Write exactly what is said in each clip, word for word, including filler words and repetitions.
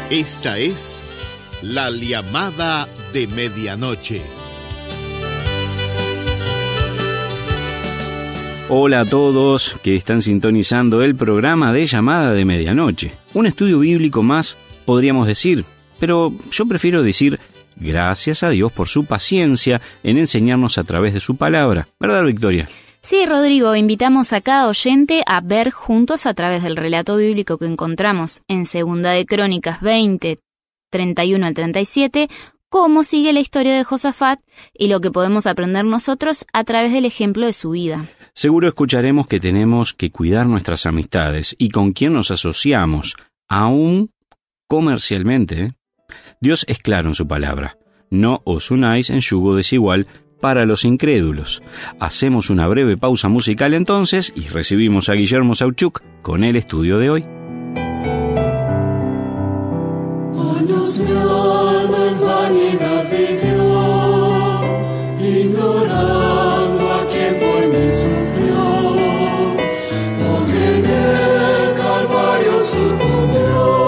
Esta es la llamada de medianoche. Hola a todos que están sintonizando el programa de llamada de medianoche. Un estudio bíblico más, podríamos decir, pero yo prefiero decir gracias a Dios por su paciencia en enseñarnos a través de su palabra. ¿Verdad, Victoria? Sí, Rodrigo, invitamos a cada oyente a ver juntos a través del relato bíblico que encontramos en Segunda de Crónicas veinte, treinta y uno al treinta y siete, cómo sigue la historia de Josafat y lo que podemos aprender nosotros a través del ejemplo de su vida. Seguro escucharemos que tenemos que cuidar nuestras amistades y con quién nos asociamos, aún comercialmente. Dios es claro en su palabra. No os unáis en yugo desigual para los incrédulos. Hacemos una breve pausa musical entonces y recibimos a Guillermo Sauchuk con el estudio de hoy. Años mi alma en vanidad vivió, ignorando a quien por mí sufrió, aunque en el Calvario sucumbió.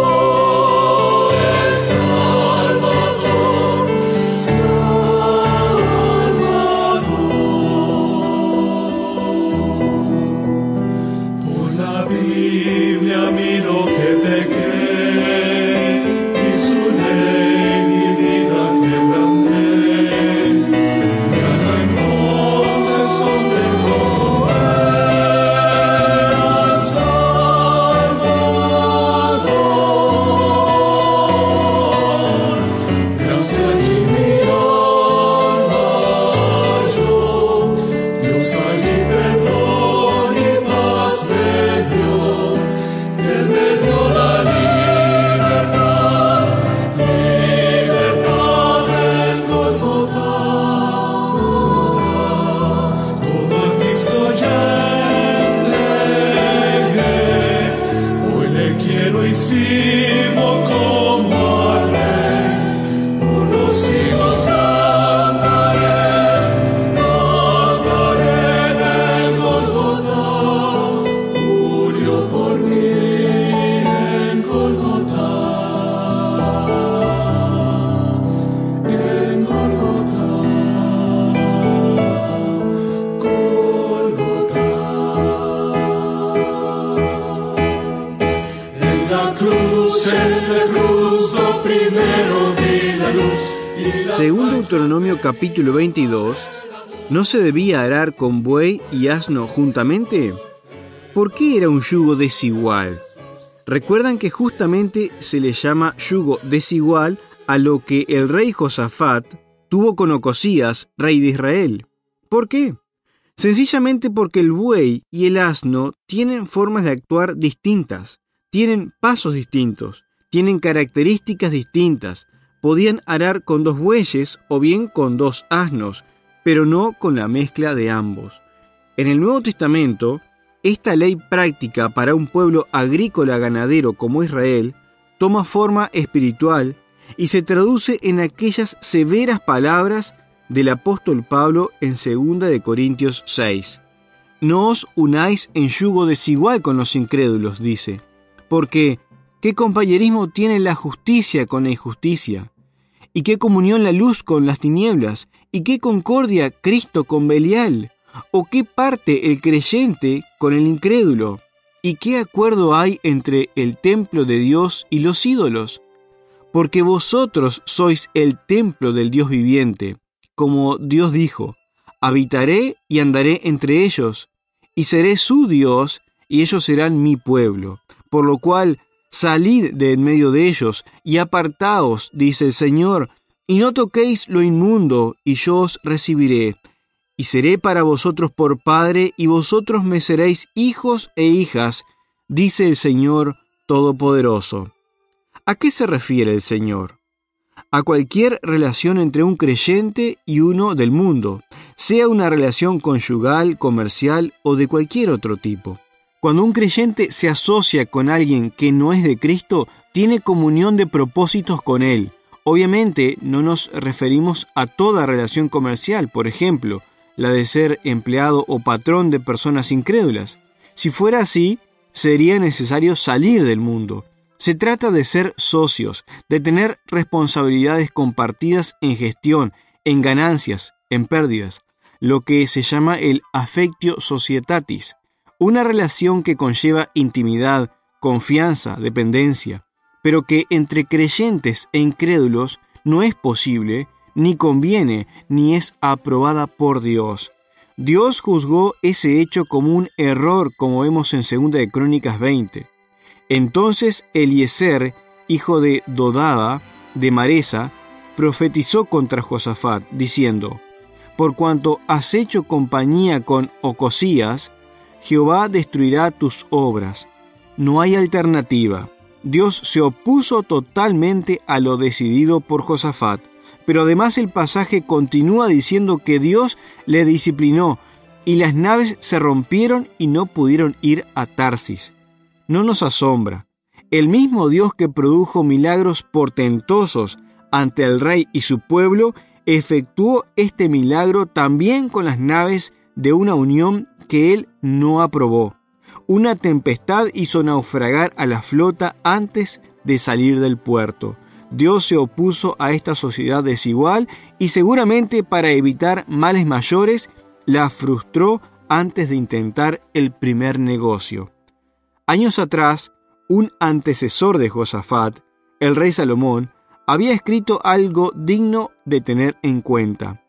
Según Deuteronomio capítulo veintidós, ¿no se debía arar con buey y asno juntamente? ¿Por qué era un yugo desigual? Recuerdan que justamente se le llama yugo desigual a lo que el rey Josafat tuvo con Ocosías, rey de Israel. ¿Por qué? Sencillamente porque el buey y el asno tienen formas de actuar distintas, tienen pasos distintos, tienen características distintas. Podían arar con dos bueyes o bien con dos asnos, pero no con la mezcla de ambos. En el Nuevo Testamento, esta ley práctica para un pueblo agrícola ganadero como Israel toma forma espiritual y se traduce en aquellas severas palabras del apóstol Pablo en segunda de Corintios seis. No os unáis en yugo desigual con los incrédulos, dice, porque ¿qué compañerismo tiene la justicia con la injusticia? ¿Y qué comunión la luz con las tinieblas? ¿Y qué concordia Cristo con Belial? ¿O qué parte el creyente con el incrédulo? ¿Y qué acuerdo hay entre el templo de Dios y los ídolos? Porque vosotros sois el templo del Dios viviente, como Dios dijo, habitaré y andaré entre ellos, y seré su Dios, y ellos serán mi pueblo. Por lo cual, salid de en medio de ellos, y apartaos, dice el Señor, y no toquéis lo inmundo, y yo os recibiré. Y seré para vosotros por Padre, y vosotros me seréis hijos e hijas, dice el Señor Todopoderoso. ¿A qué se refiere el Señor? A cualquier relación entre un creyente y uno del mundo, sea una relación conyugal, comercial o de cualquier otro tipo. Cuando un creyente se asocia con alguien que no es de Cristo, tiene comunión de propósitos con él. Obviamente no nos referimos a toda relación comercial, por ejemplo, la de ser empleado o patrón de personas incrédulas. Si fuera así, sería necesario salir del mundo. Se trata de ser socios, de tener responsabilidades compartidas en gestión, en ganancias, en pérdidas, lo que se llama el affectio societatis, una relación que conlleva intimidad, confianza, dependencia, pero que entre creyentes e incrédulos no es posible, ni conviene, ni es aprobada por Dios. Dios juzgó ese hecho como un error, como vemos en segunda de Crónicas veinte. Entonces Eliezer, hijo de Dodaba, de Maresa, profetizó contra Josafat, diciendo: por cuanto has hecho compañía con Ocosías, Jehová destruirá tus obras. No hay alternativa. Dios se opuso totalmente a lo decidido por Josafat, pero además el pasaje continúa diciendo que Dios le disciplinó y las naves se rompieron y no pudieron ir a Tarsis. No nos asombra. El mismo Dios que produjo milagros portentosos ante el rey y su pueblo, efectuó este milagro también con las naves de una unión que él no aprobó. Una tempestad hizo naufragar a la flota antes de salir del puerto. Dios se opuso a esta sociedad desigual y seguramente para evitar males mayores la frustró antes de intentar el primer negocio. Años atrás, un antecesor de Josafat, el rey Salomón, había escrito algo digno de tener en cuenta.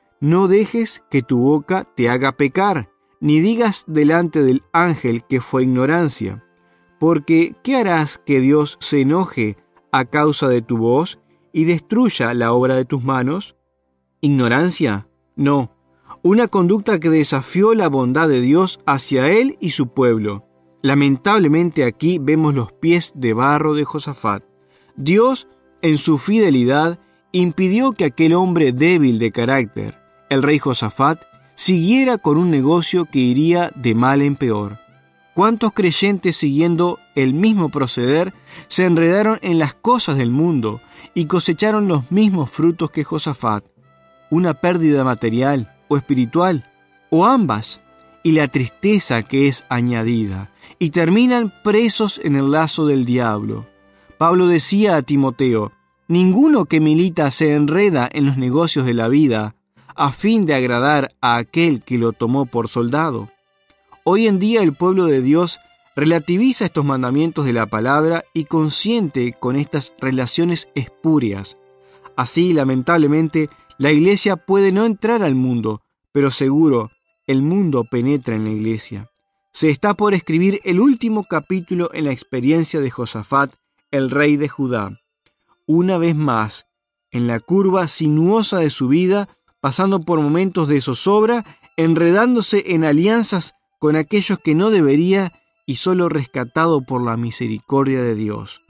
No dejes que tu boca te haga pecar, ni digas delante del ángel que fue ignorancia, porque ¿qué harás que Dios se enoje a causa de tu voz y destruya la obra de tus manos? ¿Ignorancia? No, una conducta que desafió la bondad de Dios hacia él y su pueblo. Lamentablemente aquí vemos los pies de barro de Josafat. Dios, en su fidelidad, impidió que aquel hombre débil de carácter, el rey Josafat, siguiera con un negocio que iría de mal en peor. ¿Cuántos creyentes, siguiendo el mismo proceder, se enredaron en las cosas del mundo y cosecharon los mismos frutos que Josafat? Una pérdida material o espiritual, o ambas, y la tristeza que es añadida, y terminan presos en el lazo del diablo. Pablo decía a Timoteo: ninguno que milita se enreda en los negocios de la vida a fin de agradar a aquel que lo tomó por soldado. Hoy en día el pueblo de Dios relativiza estos mandamientos de la palabra y consiente con estas relaciones espurias. Así, lamentablemente, la iglesia puede no entrar al mundo, pero seguro, el mundo penetra en la iglesia. Se está por escribir el último capítulo en la experiencia de Josafat, el rey de Judá. Una vez más, en la curva sinuosa de su vida, pasando por momentos de zozobra, enredándose en alianzas con aquellos que no debería y solo rescatado por la misericordia de Dios.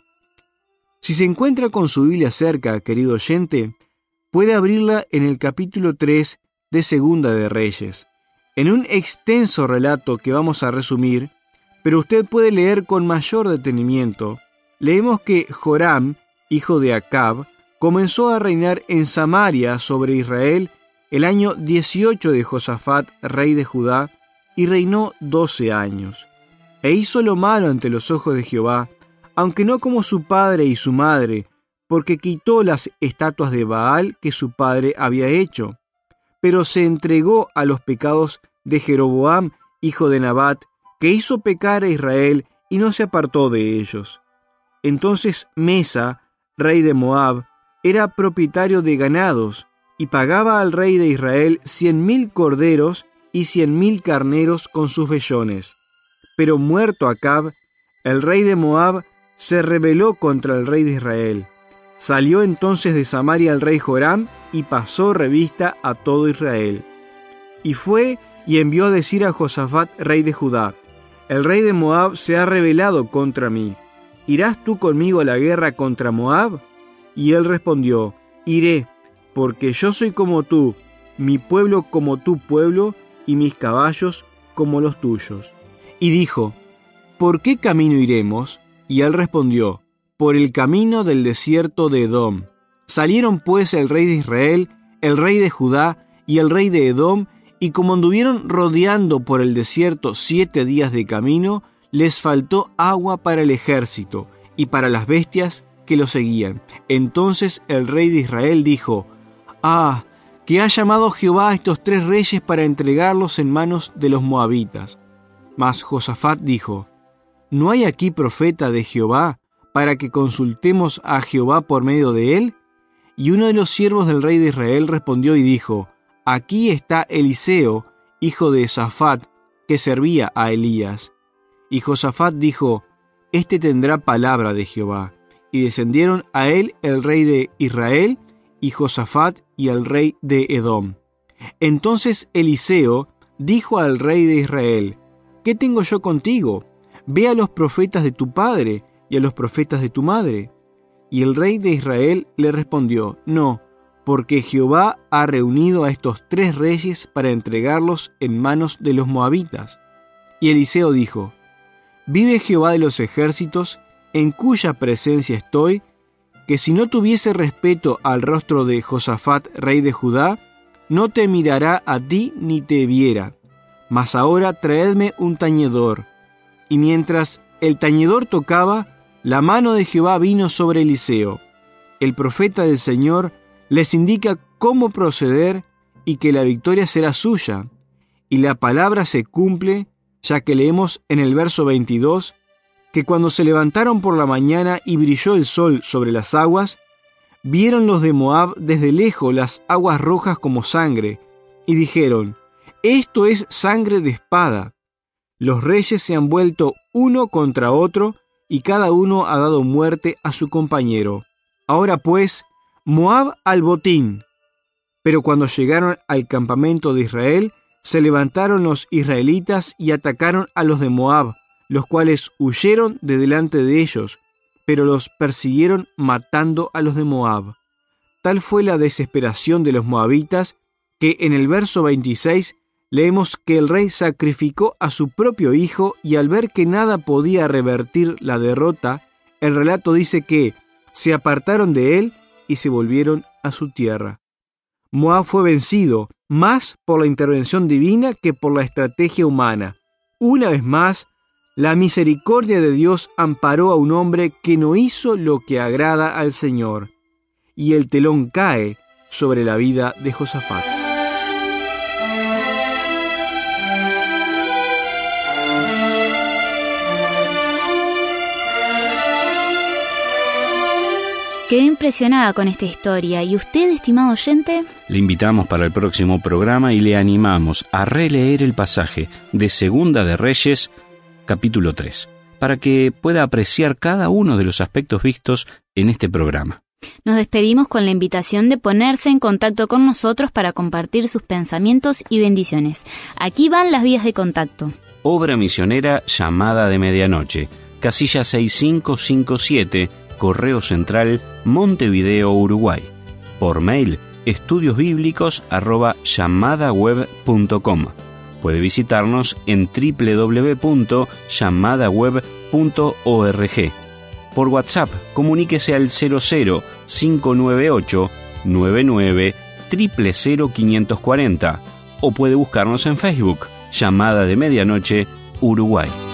Si se encuentra con su Biblia cerca, querido oyente, puede abrirla en el capítulo tres de Segunda de Reyes. En un extenso relato que vamos a resumir, pero usted puede leer con mayor detenimiento, leemos que Joram, hijo de Acab, comenzó a reinar en Samaria sobre Israel el año dieciocho de Josafat, rey de Judá, y reinó doce años. E hizo lo malo ante los ojos de Jehová, aunque no como su padre y su madre, porque quitó las estatuas de Baal que su padre había hecho, pero se entregó a los pecados de Jeroboam, hijo de Nabat, que hizo pecar a Israel y no se apartó de ellos. Entonces Mesa, rey de Moab, era propietario de ganados, y pagaba al rey de Israel cien mil corderos y cien mil carneros con sus vellones. Pero muerto Acab, el rey de Moab se rebeló contra el rey de Israel. Salió entonces de Samaria el rey Joram y pasó revista a todo Israel. Y fue y envió a decir a Josafat, rey de Judá: el rey de Moab se ha rebelado contra mí. ¿Irás tú conmigo a la guerra contra Moab? Y él respondió: iré, porque yo soy como tú, mi pueblo como tu pueblo, y mis caballos como los tuyos. Y dijo: ¿por qué camino iremos? Y él respondió: por el camino del desierto de Edom. Salieron pues el rey de Israel, el rey de Judá y el rey de Edom, y como anduvieron rodeando por el desierto siete días de camino, les faltó agua para el ejército, y para las bestias que lo seguían. Entonces el rey de Israel dijo: «Ah, que ha llamado Jehová a estos tres reyes para entregarlos en manos de los moabitas». Mas Josafat dijo: «¿No hay aquí profeta de Jehová para que consultemos a Jehová por medio de él?» Y uno de los siervos del rey de Israel respondió y dijo: «Aquí está Eliseo, hijo de Safat, que servía a Elías». Y Josafat dijo: «Este tendrá palabra de Jehová». Y descendieron a él el rey de Israel, y Josafat, y el rey de Edom. Entonces Eliseo dijo al rey de Israel: «¿Qué tengo yo contigo? Ve a los profetas de tu padre y a los profetas de tu madre». Y el rey de Israel le respondió: «No, porque Jehová ha reunido a estos tres reyes para entregarlos en manos de los moabitas». Y Eliseo dijo: «Vive Jehová de los ejércitos, en cuya presencia estoy, que si no tuviese respeto al rostro de Josafat, rey de Judá, no te mirará a ti ni te viera. Mas ahora traedme un tañedor». Y mientras el tañedor tocaba, la mano de Jehová vino sobre Eliseo. El profeta del Señor les indica cómo proceder y que la victoria será suya. Y la palabra se cumple, ya que leemos en el verso veintidós, que cuando se levantaron por la mañana y brilló el sol sobre las aguas, vieron los de Moab desde lejos las aguas rojas como sangre, y dijeron: «Esto es sangre de espada». Los reyes se han vuelto uno contra otro, y cada uno ha dado muerte a su compañero. Ahora pues, Moab al botín. Pero cuando llegaron al campamento de Israel, se levantaron los israelitas y atacaron a los de Moab, los cuales huyeron de delante de ellos, pero los persiguieron matando a los de Moab. Tal fue la desesperación de los moabitas que en el verso veintiséis leemos que el rey sacrificó a su propio hijo, y al ver que nada podía revertir la derrota, el relato dice que se apartaron de él y se volvieron a su tierra. Moab fue vencido más por la intervención divina que por la estrategia humana. Una vez más, la misericordia de Dios amparó a un hombre que no hizo lo que agrada al Señor, y el telón cae sobre la vida de Josafat. Quedé impresionada con esta historia. ¿Y usted, estimado oyente? Le invitamos para el próximo programa y le animamos a releer el pasaje de Segunda de Reyes, capítulo tres, para que pueda apreciar cada uno de los aspectos vistos en este programa. Nos despedimos con la invitación de ponerse en contacto con nosotros para compartir sus pensamientos y bendiciones. Aquí van las vías de contacto. Obra misionera Llamada de Medianoche, casilla seis cinco cinco siete, Correo Central, Montevideo, Uruguay. Por mail, estudiosbíblicos arroba llamadaweb punto com. Puede visitarnos en doble u doble u doble u punto llamadaweb punto org. Por WhatsApp, comuníquese al cero cero cinco nueve ocho nueve nueve cero cero cero cinco cuatro cero o puede buscarnos en Facebook, Llamada de Medianoche, Uruguay.